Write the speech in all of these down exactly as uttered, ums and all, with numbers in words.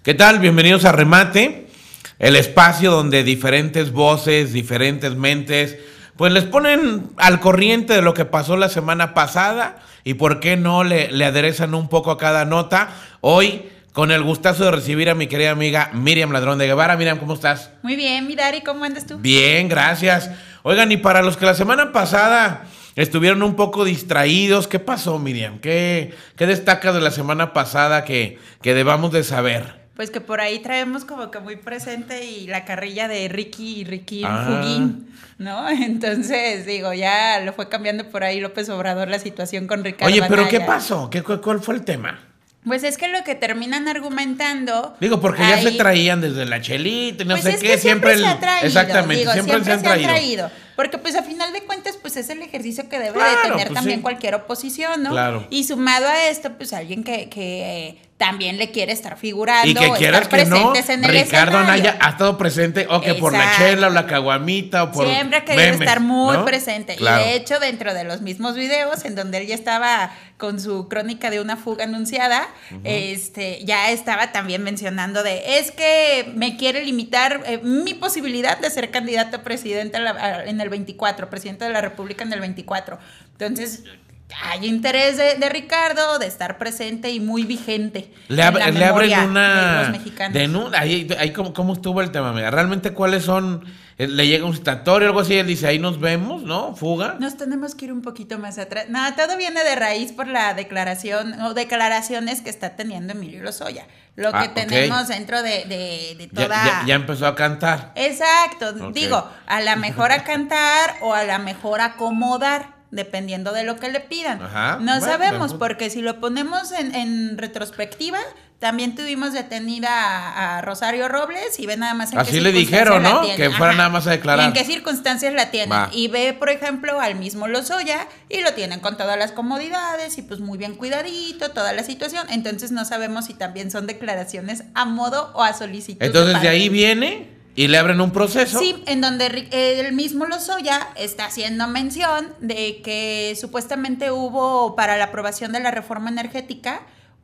¿Qué tal? Bienvenidos a Remate, el espacio donde diferentes voces, diferentes mentes, pues les ponen al corriente de lo que pasó la semana pasada y por qué no le, le aderezan un poco a cada nota. Hoy, con el gustazo de recibir a mi querida amiga Miriam Ladrón de Guevara. Miriam, ¿cómo estás? Muy bien, mi Dari, ¿cómo andas tú? Bien, gracias. Oigan, y para los que la semana pasada estuvieron un poco distraídos, ¿qué pasó, Miriam? ¿Qué, qué destacas de la semana pasada que, que debamos de saber? Pues que por ahí traemos como que muy presente y la carrilla de Ricky y Ricky Ah. Fuguín, ¿no? Entonces, digo, ya lo fue cambiando por ahí López Obrador la situación con Ricardo Oye, pero Anaya. ¿qué pasó? ¿Qué, ¿Cuál fue el tema? Pues es que lo que terminan argumentando... Digo, porque ahí, ya se traían desde la chelita y no pues sé es qué. que siempre, el- se ha traído, Exactamente, digo, siempre, siempre se han traído. traído. Porque pues a final de cuentas pues es el ejercicio que debe Claro, de tener pues, también sí. cualquier oposición, ¿no? Claro. Y sumado a esto pues alguien que, que eh, también le quiere estar figurando Y que o quieras estar que no, presentes en el Ricardo escenario. Anaya ha estado presente o que por la Exacto. chela o la caguamita o por Siempre ha querido memes, estar muy ¿no? presente. Claro. Y de hecho, dentro de los mismos videos en donde él ya estaba con su crónica de una fuga anunciada, uh-huh. este, ya estaba también mencionando de, es que me quiere limitar eh, mi posibilidad de ser candidato a presidente a la, a, en el veinticuatro, presidente de la República en el veinticuatro. Entonces... hay interés de, de Ricardo de estar presente y muy vigente. Le, ab en la le abren memoria una de los mexicanos. Denu ahí, ahí ¿cómo, ¿cómo estuvo el tema, amiga? ¿Realmente cuáles son? Le llega un citatorio o algo así, él dice, ahí nos vemos, ¿no? Fuga. Nos tenemos que ir un poquito más atrás. No, todo viene de raíz por la declaración o declaraciones que está teniendo Emilio Lozoya. Lo Ah, que okay. tenemos dentro de, de, de toda... Ya, ya, ya empezó a cantar. Exacto. Okay. Digo, a la mejor a cantar o a la mejor a acomodar, dependiendo de lo que le pidan. Ajá. No Bueno, sabemos, bueno. porque si lo ponemos en, en retrospectiva, también tuvimos detenida a, a Rosario Robles y ve nada más en Así qué le circunstancias dijeron, la ¿no? tienen. Que fuera Ajá. nada más a declarar. ¿Y en qué circunstancias la tienen? Va. Y ve, por ejemplo, al mismo Lozoya y lo tienen con todas las comodidades y pues muy bien cuidadito, toda la situación. Entonces no sabemos si también son declaraciones a modo o a solicitud. Entonces de, de ahí viene y le abren un proceso. Sí, en donde el mismo Lozoya está haciendo mención de que supuestamente hubo para la aprobación de la reforma energética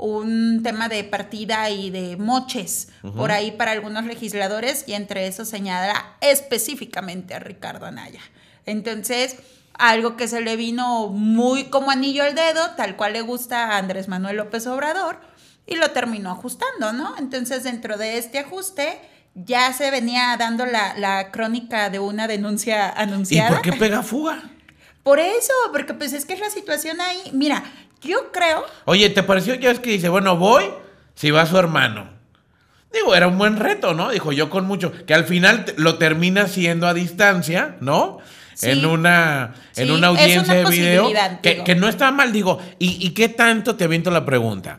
un tema de partida y de moches uh-huh. por ahí para algunos legisladores y entre eso señala específicamente a Ricardo Anaya. Entonces, algo que se le vino muy como anillo al dedo, tal cual le gusta a Andrés Manuel López Obrador y lo terminó ajustando, ¿no? Entonces, dentro de este ajuste ya se venía dando la, la crónica de una denuncia anunciada. ¿Y por qué pega fuga? Por eso, porque pues es que es la situación ahí. Mira, yo creo... Oye, ¿te pareció que es que dice, bueno, voy si va su hermano? Digo, era un buen reto, ¿no? Dijo yo con mucho, que al final lo termina haciendo a distancia, ¿no? Sí. En una, sí, en una audiencia una de video. Que, que no está mal, digo. ¿Y, ¿Y qué tanto? Te aviento la pregunta.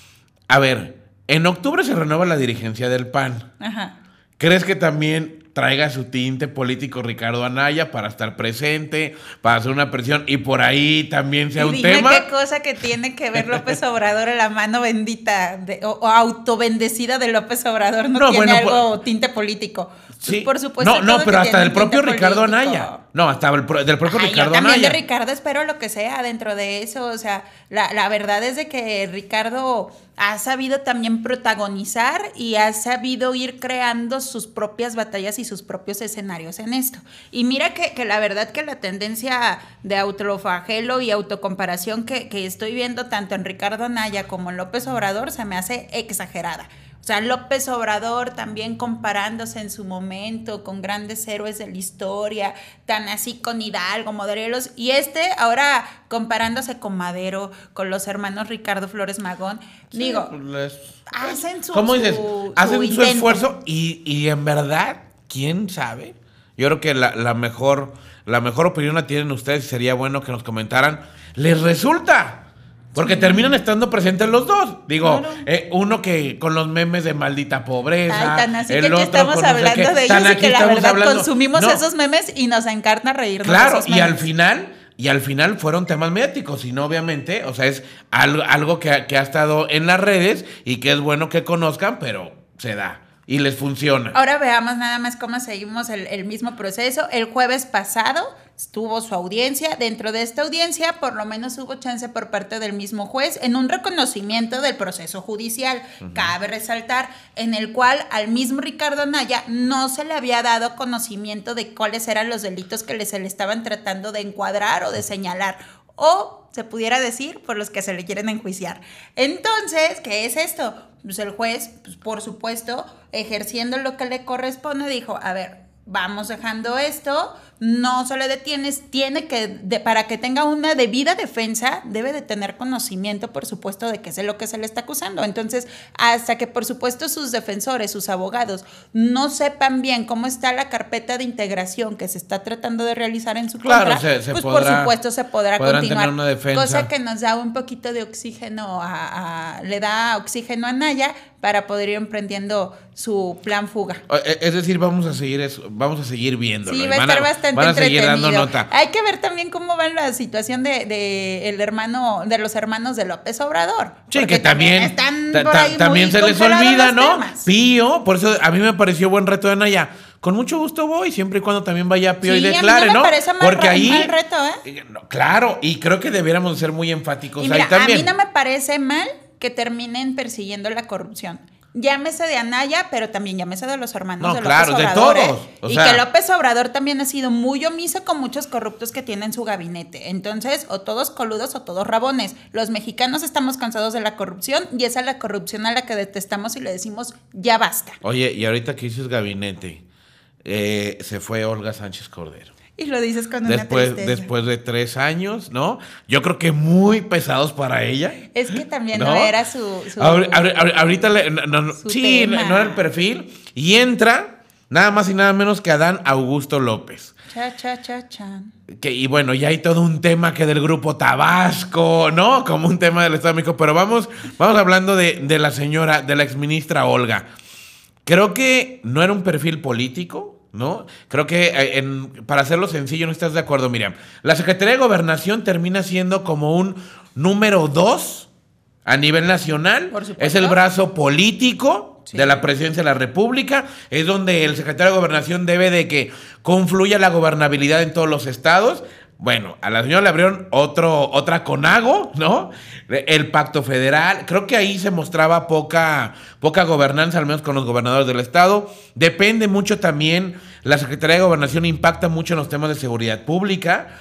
A ver, en octubre se renueva la dirigencia del P A N. Ajá. ¿Crees que también traiga su tinte político Ricardo Anaya para estar presente, para hacer una presión y por ahí también sea y un dime tema? ¿Qué cosa que tiene que ver López Obrador en la mano bendita de, o, o autobendecida de López Obrador? No, no tiene bueno, algo por, tinte político. Sí. Por supuesto. No, no, pero hasta del propio Ricardo político. Anaya. No, hasta el, del propio Ay, Ricardo yo también Anaya. de Ricardo espero lo que sea dentro de eso. O sea, la, la verdad es de que Ricardo ha sabido también protagonizar y ha sabido ir creando sus propias batallas y sus propios escenarios en esto. Y mira que, que la verdad que la tendencia de autoflagelo y autocomparación que, que estoy viendo tanto en Ricardo Anaya como en López Obrador se me hace exagerada. O sea, López Obrador también comparándose en su momento con grandes héroes de la historia, tan así con Hidalgo, Morelos, y este ahora comparándose con Madero, con los hermanos Ricardo Flores Magón. Sí, digo, les, hacen su ¿cómo dices? Su, hacen su, su esfuerzo y, y en verdad, ¿quién sabe? Yo creo que la, la, mejor, la mejor opinión la tienen ustedes y sería bueno que nos comentaran. ¿Les resulta? Porque sí. terminan estando presentes los dos. Digo, claro. eh, uno que con los memes de maldita pobreza. Ay, tan así el que otro estamos con hablando no sé de ellos y que la verdad hablando. consumimos no. esos memes y nos encarna reírnos Claro, de esos y memes. al final, y al final fueron temas mediáticos, y no obviamente, o sea, es algo, algo que, que ha estado en las redes y que es bueno que conozcan, pero se da. Y les funciona. Ahora veamos nada más cómo seguimos el, el mismo proceso. El jueves pasado tuvo su audiencia. Dentro de esta audiencia, por lo menos hubo chance por parte del mismo juez en un reconocimiento del proceso judicial, uh-huh. Cabe resaltar, en el cual al mismo Ricardo Anaya no se le había dado conocimiento de cuáles eran los delitos que le, se le estaban tratando de encuadrar o de señalar, o se pudiera decir por los que se le quieren enjuiciar. Entonces, ¿qué es esto? Pues el juez, pues por supuesto, ejerciendo lo que le corresponde, dijo, a ver, vamos dejando esto, no se le detienes, tiene que, de, para que tenga una debida defensa, debe de tener conocimiento, por supuesto, de qué es lo que se le está acusando. Entonces, hasta que, por supuesto, sus defensores, sus abogados, no sepan bien cómo está la carpeta de integración que se está tratando de realizar en su claro, contra, se, se pues, podrá, por supuesto, se podrá continuar. Tener una defensa. Cosa que nos da un poquito de oxígeno, a, a, le da oxígeno a Anaya para poder ir emprendiendo su plan fuga. Es decir, vamos a seguir eso, vamos a seguir viéndolo. Sí, va a estar van a, bastante van a seguir entretenido. Dando nota. Hay que ver también cómo va la situación de, de el hermano, de los hermanos de López Obrador. Sí, que también, están ta, por ahí también se les olvida, ¿no? Temas. Pío, por eso a mí me pareció buen reto de Anaya. Con mucho gusto voy, siempre y cuando también vaya Pío sí, y declare, a mí no me ¿no? parece mal, Porque ahí, mal reto, ¿eh? No, claro, y creo que debiéramos ser muy enfáticos y mira, ahí también. A mí no me parece mal que terminen persiguiendo la corrupción. Llámese de Anaya, pero también llámese de los hermanos no, de claro, López Obrador. de todos. ¿eh? O y sea, que López Obrador también ha sido muy omiso con muchos corruptos que tiene en su gabinete. Entonces, o todos coludos o todos rabones. Los mexicanos estamos cansados de la corrupción y esa es la corrupción a la que detestamos y le decimos, ya basta. Oye, y ahorita que dices gabinete, eh, se fue Olga Sánchez Cordero. Y lo dices con después, una tristeza. Después de tres años, ¿no? Yo creo que muy pesados para ella. Es que también no, no era su... su ahorita, ahorita, ahorita le, no, no, su sí, tema. no era el perfil. Y entra nada más y nada menos que Adán Augusto López. Cha, cha, cha, chan. Que, y bueno, ya hay todo un tema que del grupo Tabasco, ¿no? Como un tema del Estado de México. Pero vamos, vamos hablando de, de la señora, de la exministra Olga. Creo que no era un perfil político, ¿no? Creo que en, para hacerlo sencillo, no estás de acuerdo, Miriam. La Secretaría de Gobernación termina siendo como un número dos a nivel nacional. Por supuesto. Es el brazo político sí. de la presidencia de la República. Es donde el secretario de Gobernación debe de que confluya la gobernabilidad en todos los estados. Bueno, a la señora le abrieron otro, otra CONAGO, ¿no? El pacto federal. Creo que ahí se mostraba poca, poca gobernanza, al menos con los gobernadores del estado. Depende mucho también, la Secretaría de Gobernación impacta mucho en los temas de seguridad pública.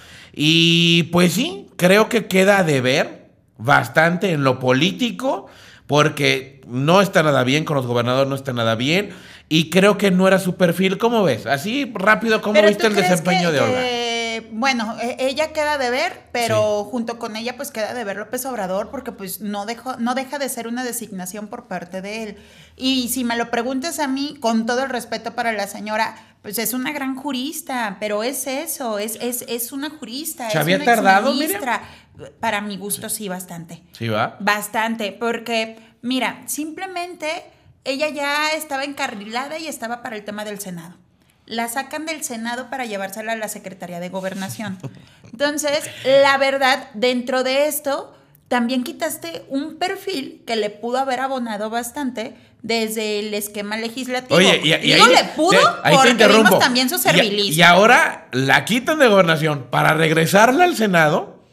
Y pues sí, creo que queda a deber bastante en lo político, porque no está nada bien, con los gobernadores no está nada bien. Y creo que no era su perfil. ¿Cómo ves? Así rápido, ¿cómo Pero viste el desempeño que, de Olga? Que... Bueno, ella queda de ver, pero sí. junto con ella pues queda de ver López Obrador, porque pues no, dejó, no deja de ser una designación por parte de él. Y si me lo preguntas a mí, con todo el respeto para la señora, pues es una gran jurista, pero es eso, es, es, es una jurista. ¿Se es había una tardado, Miriam? Para mi gusto sí, bastante. ¿Sí va? Bastante, porque mira, simplemente ella ya estaba encarrilada y estaba para el tema del Senado. La sacan del Senado para llevársela a la Secretaría de Gobernación. Entonces, la verdad, dentro de esto, también quitaste un perfil que le pudo haber abonado bastante desde el esquema legislativo. Oye, y, y Digo, ahí, le pudo te, ahí porque te vimos también su servilismo. Y, y ahora la quitan de Gobernación para regresarla al Senado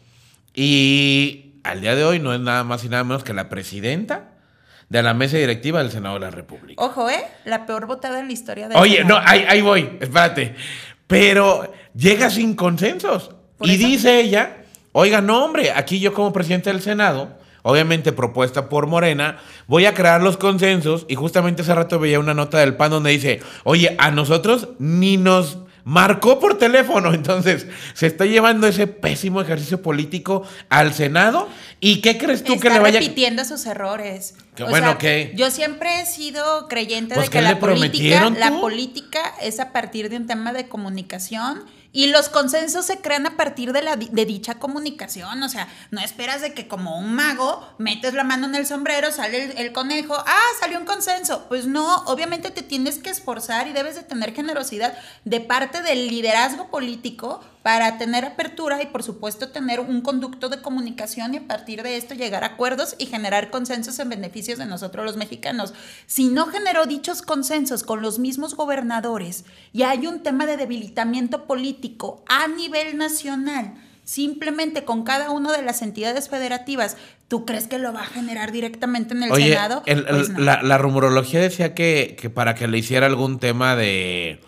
y al día de hoy no es nada más y nada menos que la presidenta de la mesa directiva del Senado de la República. Ojo, ¿eh? La peor votada en la historia del Oye, Senado. no, ahí, ahí voy, espérate. Pero llega sin consensos. ¿Por y eso? dice ella, oiga, no, hombre, aquí yo como presidente del Senado, obviamente propuesta por Morena, voy a crear los consensos. Y justamente hace rato veía una nota del P A N donde dice, oye, a nosotros ni nos marcó por teléfono. Entonces, se está llevando ese pésimo ejercicio político al Senado. ¿Y qué crees tú está que le vaya? repitiendo sus errores. Que, o bueno, sea, ¿qué? Yo siempre he sido creyente Pues, de ¿qué que le la política, prometieron tú? la política es a partir de un tema de comunicación y los consensos se crean a partir de, la, de dicha comunicación. O sea, no esperas de que como un mago metes la mano en el sombrero, sale el, el conejo, ah, salió un consenso. Pues no, obviamente te tienes que esforzar y debes de tener generosidad de parte del liderazgo político para tener apertura y por supuesto tener un conducto de comunicación y a partir de esto llegar a acuerdos y generar consensos en beneficios de nosotros los mexicanos. Si no generó dichos consensos con los mismos gobernadores y hay un tema de debilitamiento político a nivel nacional, simplemente con cada una de las entidades federativas, ¿tú crees que lo va a generar directamente en el Oye, Senado? El, Pues no. la, la rumorología decía que, que para que le hiciera algún tema de,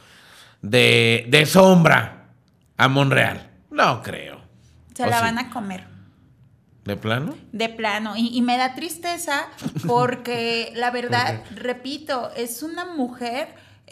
de, de sombra a Monreal. No creo. Se ¿O la sí? van a comer. ¿De plano? De plano. Y, y me da tristeza porque la verdad, repito, es una mujer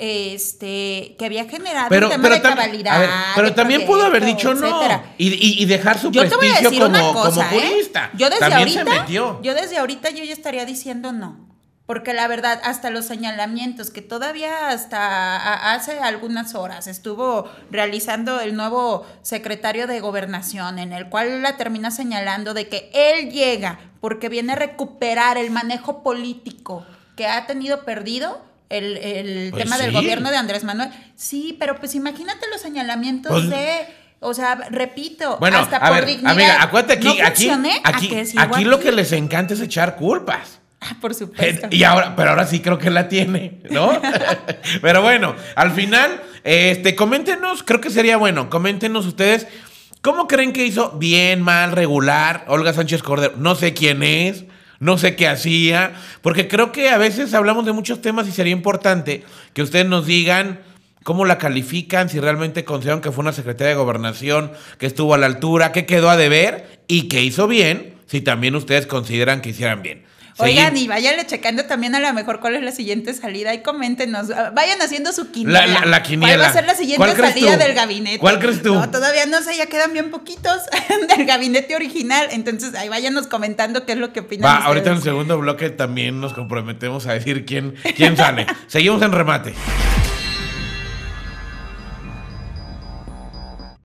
este que había generado Pero, un tema pero, de tam- cabalidad. a ver, pero de también pudo haber proyecto, dicho no. etcétera. Y, y, y dejar su Yo te voy a prestigio decir una como, cosa, como ¿eh? jurista. Yo desde También ahorita, se metió. yo desde ahorita yo ya estaría diciendo no. Porque la verdad, hasta los señalamientos que todavía hasta a- hace algunas horas estuvo realizando el nuevo secretario de Gobernación, en el cual la termina señalando de que él llega porque viene a recuperar el manejo político que ha tenido perdido el, el Pues tema sí. del gobierno de Andrés Manuel. Sí, pero pues imagínate los señalamientos Pues- de... O sea, repito, Bueno, hasta a por ver, dignidad. amiga, acuérdate aquí, no aquí, funcioné, ¿a aquí, que sigo aquí lo aquí? que les encanta es echar culpas. Ah, por supuesto. Y ahora, pero ahora sí creo que la tiene, ¿no? Pero bueno, al final, este, coméntenos, creo que sería bueno, coméntenos ustedes, ¿cómo creen que hizo? Bien, mal, regular, Olga Sánchez Cordero, no sé quién es, no sé qué hacía, porque creo que a veces hablamos de muchos temas y sería importante que ustedes nos digan cómo la califican, si realmente consideran que fue una secretaria de Gobernación que estuvo a la altura, que quedó a deber y que hizo bien, si también ustedes consideran que hicieran bien. Oigan, Segui- y váyanle checando también a lo mejor cuál es la siguiente salida y coméntenos. ah, Vayan haciendo su quiniela. La- la- la quiniela. ¿Cuál va a ser la siguiente ¿Cuál crees salida tú? del gabinete? ¿Cuál crees tú? No, todavía no sé, ya quedan bien poquitos del gabinete original. Entonces, ahí váyanos comentando qué es lo que opinan Va, ustedes. ahorita en el segundo bloque también nos comprometemos a decir quién, quién sale. Seguimos en remate.